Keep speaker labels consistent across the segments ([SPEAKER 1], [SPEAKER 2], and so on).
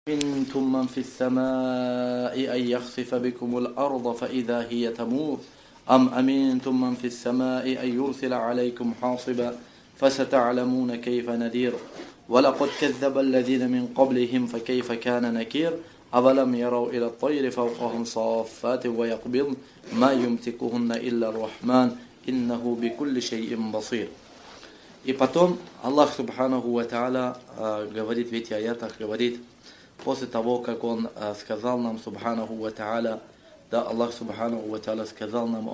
[SPEAKER 1] أأمنتم من في السماء أن يخسف بكم الأرض فإذا هي تمور أم أمنتم من في السماء أن يرسل عليكم حاصبا فستعلمون كيف نذير ولقد كذب الذين من قبلهم فكيف كان نكير أولم يروا إلى الطير فوقهم صافات ويقبضن ما يمسكهن إلا الرحمن إنه بكل شيء بصير. И потом Аллах Субханаху ва Тааля говорит в этих аятах, говорит, после того, как Он сказал нам, Субханаху ва Тааля, да, Аллах Субханаху ва Тааля сказал нам,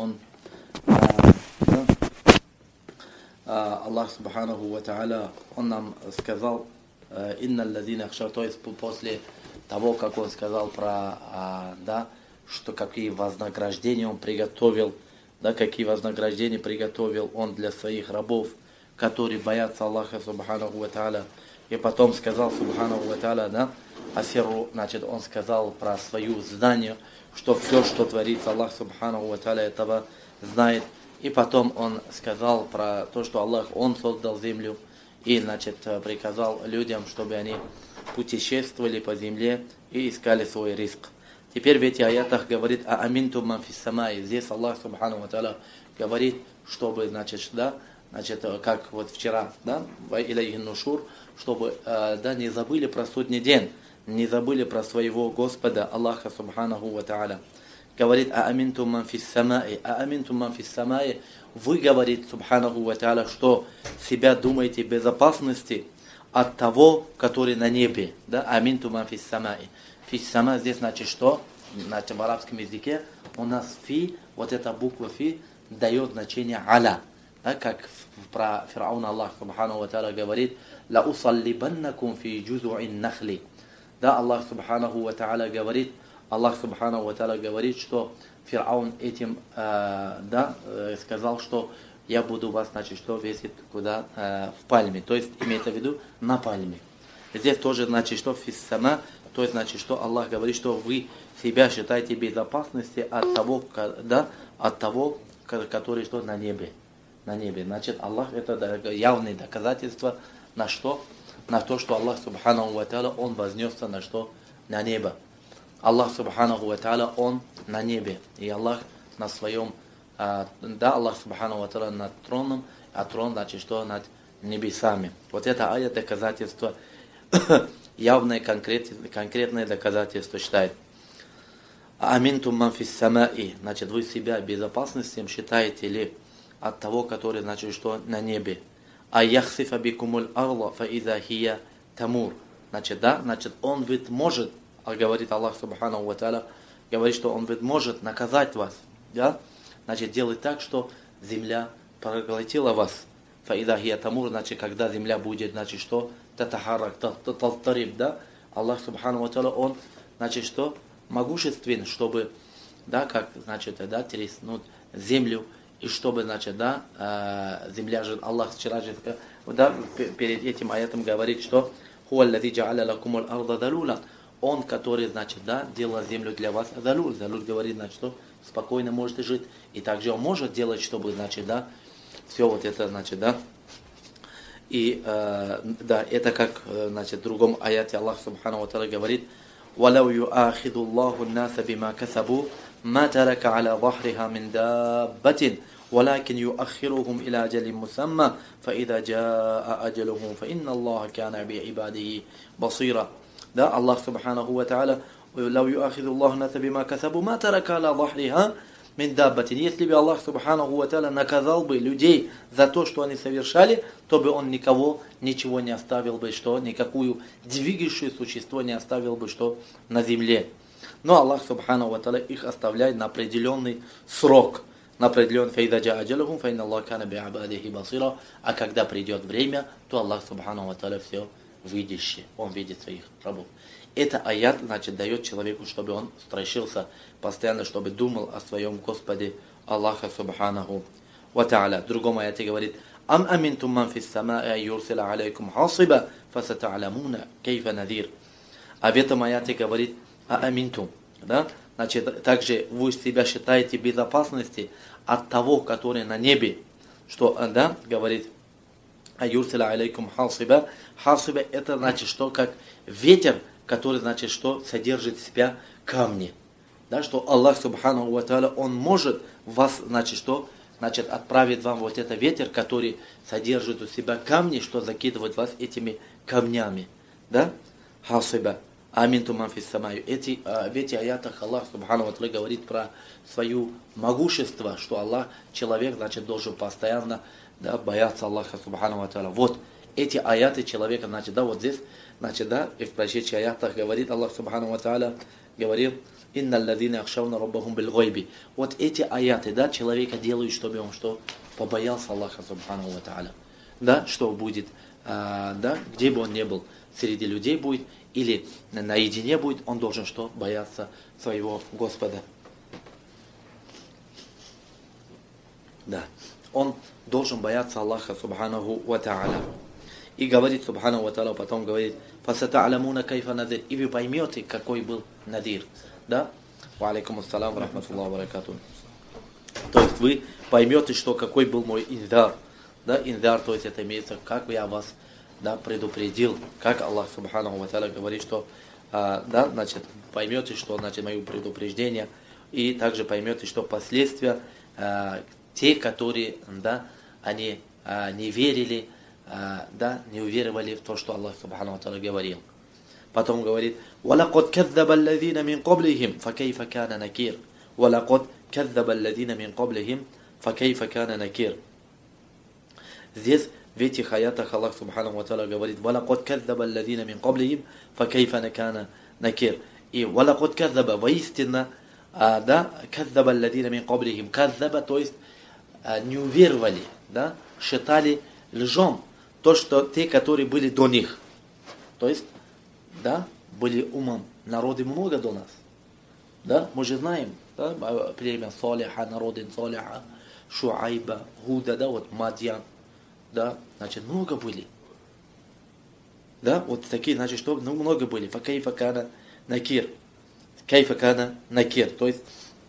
[SPEAKER 1] Аллах Субханаху ва Тааля, Он нам сказал, инна аллазина хшар, то есть после того, как Он сказал про, да, что какие вознаграждения Он приготовил, да, какие вознаграждения приготовил Он для своих рабов, которые боятся Аллаха Субханаху ва Тааля. И потом сказал Субханаху ва Тааля, да, асиру, значит, он сказал про свою знание, что все, что творится, Аллах Субханаху ва Тааля этого знает. И потом он сказал про то, что Аллах, Он создал землю и, значит, приказал людям, чтобы они путешествовали по земле и искали свой риск. Теперь в этих аятах говорит «Ааминтум ман фис самай». Здесь Аллах Субханаху ва Тааля говорит, чтобы, значит, да, значит, как вот вчера, да, илайхи нушур, чтобы, да, не забыли про судный день, не забыли про своего Господа, Аллаха Субханаху ва Тааля. Говорит, ааминтум ман фис самай, вы, говорит Субханаху ва Тааля, что себя думаете в безопасности от того, который на небе, да, ааминтум ман фис самай. Фис сама здесь значит что? Значит, в арабском языке у нас фи, вот эта буква фи дает значение аля. Да, как про Фирауна Аллах Субханаху ва Тааля говорит, «Ла усаллибаннакум фи джузу'ин нахли». Да, Аллах Субханаху ва Тааля говорит, что Фираун этим, да, сказал, что я буду вас, значит, что весить куда? В пальме. То есть, имеется в виду, на пальме. Здесь тоже, значит, что фиссама, то есть, значит, что Аллах говорит, что вы себя считаете в безопасности от того, да, от того, который что на небе. На небе. Значит, Аллах это явное доказательство на что? На то, что Аллах Субханаху ва Тааля, Он вознесся на что? На небо. Аллах Субханаху ва Тааля, Он на небе. И Аллах на своем, да, Аллах Субханаху ва Тааля над троном, а трон, значит, что над небесами. Вот это аят доказательство, явное конкретное доказательство считает. Аминтум ман фис самаи, значит, вы себя безопасностью считаете ли от того, который, значит, что на небе. А яхсифа бикумуль арла фа иза хия тамур. Значит, да, значит, он ведь может, говорит Аллах Субханаху ва Тааля, говорит, что он ведь может наказать вас, да, значит, делать так, что земля проглотила вас. Фа иза хия тамур, значит, когда земля будет, значит, что татахарак, талтариб, да, Аллах Субханаху ва Тааля, он, значит, что могуществен, чтобы, да, как, значит, да, треснуть землю, и чтобы, значит, да, земля же, Аллах вчера же, да, перед этим аятом говорит, что Он, который, значит, да, делал землю для вас, залуль говорит, значит, что спокойно можете жить, и также Он может делать, чтобы, значит, да, все вот это, значит, да, и, да, это как, значит, в другом аяте Аллах Субханаху ва Тааля говорит, وَلَوْ يُؤَاخِذُ اللَّهُ النَّاسَ بِمَا كَسَبُوا ما ترك على ظهرها من دابة ولكن يؤخرهم إلى أجل مسمى فإذا جاء أجلهم فإن الله كان بعباده بصيرا. Да, Аллах Субханаху ва Тааля, لو يؤاخذ الله الناس بما كسبوا ما ترك على ظهرها من دابة. Если бы Аллах Субханаху ва Тааля наказал бы людей за то, что они совершали, то бы Он никого, ничего не оставил бы, что никакую двигающее существо не оставил бы, что на земле. Но Аллах Субханаху ва Тааля их оставляет на определенный срок, на определенный фейдаджа аджалахум, фейна Аллах кана би абадихи басира, а когда придет время, то Аллах Субханаху ва Тааля все видящий, Он видит своих рабов. Это аят, значит, дает человеку, чтобы он страшился постоянно, чтобы думал о своем Господе Аллаха Субханаху ва Тааля. В другом аяте говорит, ам аминтум ман фис самаи юрсила алейкум хасиба фасата'ламуна кейфа надир. А в этом аяте говорит, аминтум, да? Значит, также вы себя считаете в безопасности от того, который на небе, что, да, говорит, юрсила алейкум хасиба. Хасиба это значит, что как ветер, который, значит, что содержит в себя камни. Да, что Аллах Субхану ва Тааля, Он может вас, значит, что? Значит, отправит вам вот этот ветер, который содержит у себя камни, что закидывает вас этими камнями. Да? Хасиба. Амин туман фис самаю. В этих аятах Аллах Субхану ва Тааля говорит про свое могущество, что Аллах, человек, значит, должен постоянно, да, бояться Аллаха Субхану ва Тааля. Вот эти аяты человека, значит, да, вот здесь, значит, да, и в прошедших аятах говорит Аллах Субхану ва Тааля, говорил, «Инна алладина яхшауна раббахум биль гайби». Вот эти аяты, да, человека делают, чтобы он что? Побоялся Аллаха Субхану ва Тааля. Да, что будет, да, где бы он ни был, среди людей будет, или наедине будет, он должен что? Бояться своего Господа. Да, он должен бояться Аллаха Субханаху ва Тааля. И говорит Субхану ва Тааля, потом говорит, «Фасата'алямуна кайфа надир». И вы поймете, какой был надир. Да? Ва алейкум ассалам, рахматуллаху ва баракату. То есть вы поймете, что какой был мой индар. Да, индар, то есть это имеется, как я вас, да, предупредил. Как Аллах Субхану ва Тааля говорит, что, да, значит, поймете, что, значит, мое предупреждение. И также поймете, что последствия, те, которые, да, они не верили, да, не уверовали в то, что Аллах Субхану ва Тааля говорил. Потом говорит, وَلَقَدْ كَذَّبَ الَّذِينَ مِنْ قَبْلِهِمْ فَكَيْفَ كَانَ نَكِيرٌ وَلَقَدْ كَذَّبَ الَّذِينَ مِنْ قَبْلِهِمْ فَكَيْفَ كَانَ نَكِيرٌ. Здесь, в этих аятах Аллах Субхану ва Тааля говорит, وَلَقَدْ كَذَّبَ الَّذِينَ مِنْ قَبْلِهِمْ فَكَيْفَ كَانَ نَكِيرٌ. И وَلَقَدْ كَذَّبَ, воистину, да, كَذَّبَ الَّذِينَ مِنْ قَبْلِهِمْ. كَذَّبَ, то есть не уверовали, да, считали лжом то, что те, которые были до них. То есть, да, были умом народы много до нас. Да, мы же знаем, да, племя Салиха, народы Салиха, Шуайба, Гуда, да, вот Мадьян, да, значит, много были. Да, вот такие, значит, что, ну, много были. Факайфа кана накир. Кайфа кана накир. То есть,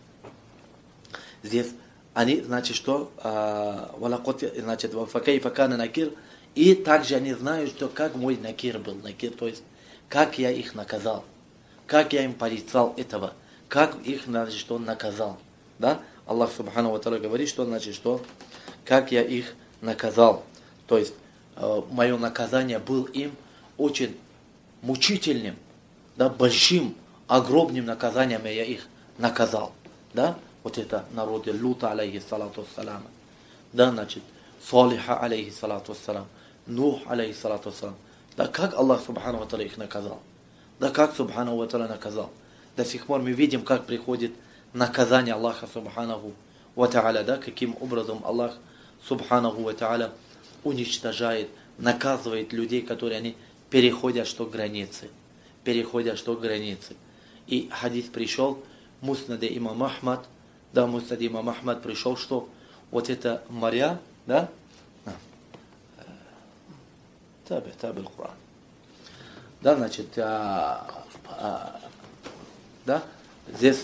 [SPEAKER 1] здесь они, значит, что, значит, факайфа кана накир. И также они знают, что как мой накир был. Накир, то есть, как я их наказал. Как я им порицал этого. Как их, значит, что наказал. Да? Аллах Субхану ва Тааля говорит, что, значит, что, как я их наказал. То есть, мое наказание было им очень мучительным, да, большим, огромным наказанием я их наказал. Да? Вот это народы Лута, алейхиссалату вассалам. Да, значит, Салиха, алейхиссалату вассалам. Нух, алейхиссалату вассалам. Да, как Аллах Субхану ва Тааля их наказал. Да, как Субхану ва Тааля наказал. До сих пор мы видим, как приходит наказание Аллаха Субхану ва Тааля. Да, каким образом Аллах Субхану ва Тааля уничтожает, наказывает людей, которые они переходят что границы. Переходят что границы. И хадис пришел, Муснаде имам Ахмад, да, Муснаде имам Ахмад пришел, что вот это моря, да, табе Коран. Да, значит, да, здесь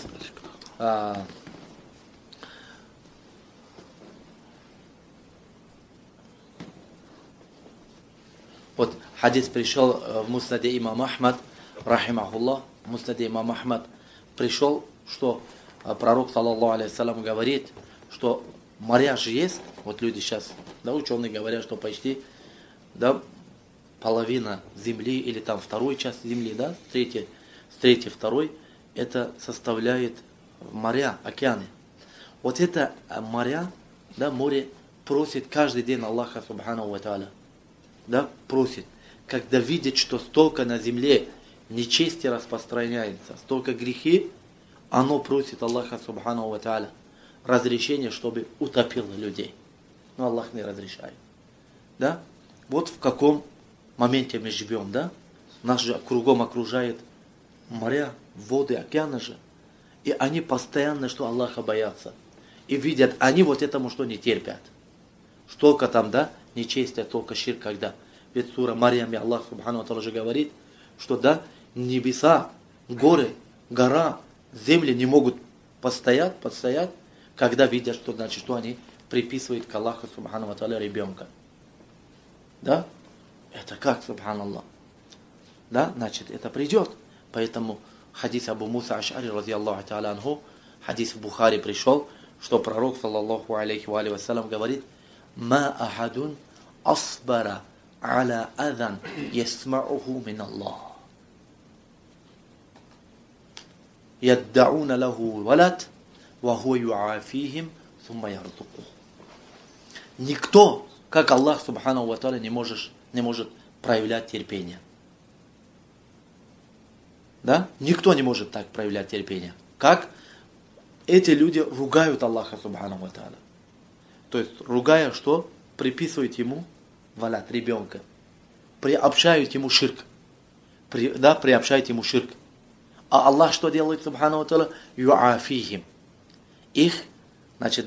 [SPEAKER 1] вот хадис пришел в Муснаде имам Ахмад, рахимахуллах, в Муснаде имам Ахмад пришел, что пророк, саллаллаху алейхи вассалям, говорит, что моря же есть, вот люди сейчас, да, ученые говорят, что почти, да, половина земли, или там второй часть земли, да, с третьей, второй, это составляет моря, океаны. Вот это моря, да, море просит каждый день Аллаха Субхану ва Тааля, да, просит, когда видит, что столько на земле нечестие распространяется, столько грехи, оно просит Аллаха Субхану ва Тааля разрешение, чтобы утопило людей. Но Аллах не разрешает. Да? Вот в каком моменте мы живем, да? Нас же кругом окружает моря, воды, океаны же. И они постоянно, что Аллаха боятся. И видят, они вот этому что не терпят. Столько там, да, нечестия, только ширк, когда. Ведь сура Марьям, Аллах Субхану ва Тааля же говорит, что да, небеса, горы, гора, земли не могут постоять, когда видят, что, значит, что они приписывают к Аллаху Субхану ва Тааля ребенка. Да? Это как, субханаллах? Да, значит, это придет. Поэтому хадис Абу Муса Аш'ари, разъяллаху та'аля анху, хадис в Бухари пришел, что пророк, саллаллаху алейхи ва алейхи вассалям, говорит: «Ма ахадун асбара аля адан ясма'уху мин Аллах. Яддауна лаху валад, ва хуа юафихим, сумма ярзукух». Никто, как Аллах субханаху ва тааля, не может проявлять терпение. Да? Никто не может так проявлять терпение. Как эти люди ругают Аллаха субханаху ва тааля. То есть, ругая что? Приписывают ему валят, ребенка. Приобщают ему ширк. Приобщают ему ширк. А Аллах что делает субханаху ва тааля? Юафихим. Их, значит,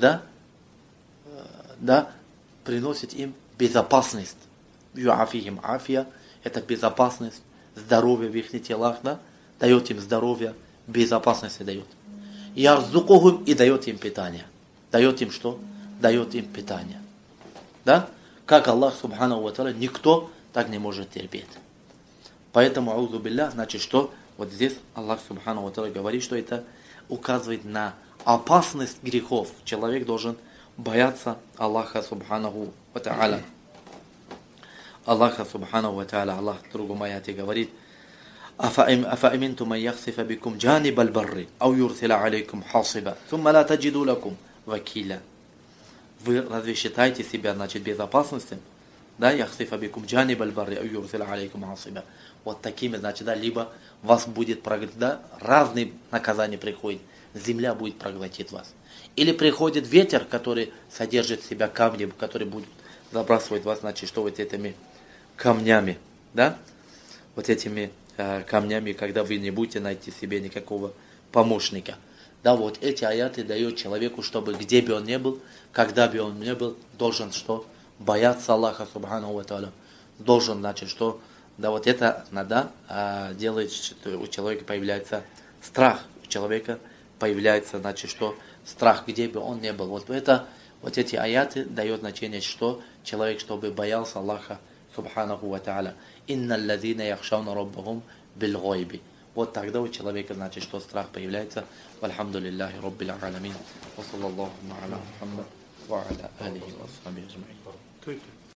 [SPEAKER 1] приносит им безопасность. Юафихим. Афия — это безопасность, здоровье в их телах, да? Дает им здоровье, безопасность дает. Ярзукухум, и дает им питание. Дает им что? Дает им питание. Да? Как Аллах субханаху ва тааля, никто так не может терпеть. Поэтому, аузу билля, значит, что вот здесь Аллах субханаху ва тааля говорит, что это указывает на опасность грехов. Человек должен бояться Аллаха субханаху ва тааля. Аллаха субханаху ва тааля, Аллах в другом аяте говорит: أفأمنتم أن يخسف بكم جانب البر أو يرسل عليكم حاصبا ثم لا تجدوا لكم وكيلا. Вы разве считаете себя, значит, безопасностью? Да, яхсифа бикум джаниб аль-барри ау юрсила алейкум хасиба. Вот такими, значит, да, либо вас будет проглотить, да, разные наказания приходят, земля будет проглотить вас. Или приходит ветер, который содержит в себя камни, который будет забрасывать вас, значит, что вот этими камнями, да, вот этими камнями, когда вы не будете найти себе никакого помощника. Да, вот эти аяты дают человеку, чтобы где бы он ни был, когда бы он ни был, должен что? Бояться Аллаха субханаху ва тааля. Должен, значит, что? Да, вот это надо делает, что у человека появляется страх. У человека появляется, значит, что? Страх, где бы он ни был. Вот это, вот эти аяты дают значение, что человек, чтобы боялся Аллаха субханаху ва тааля. Инна аллазина яхшауна раббахум бил гайби. Вот тогда у человека, значит, что страх появляется. Вальхамдулиллахи раббил аламин. Ва саллаллаху аля Мухаммад ва аля алихи ва асхабихи аджмаин.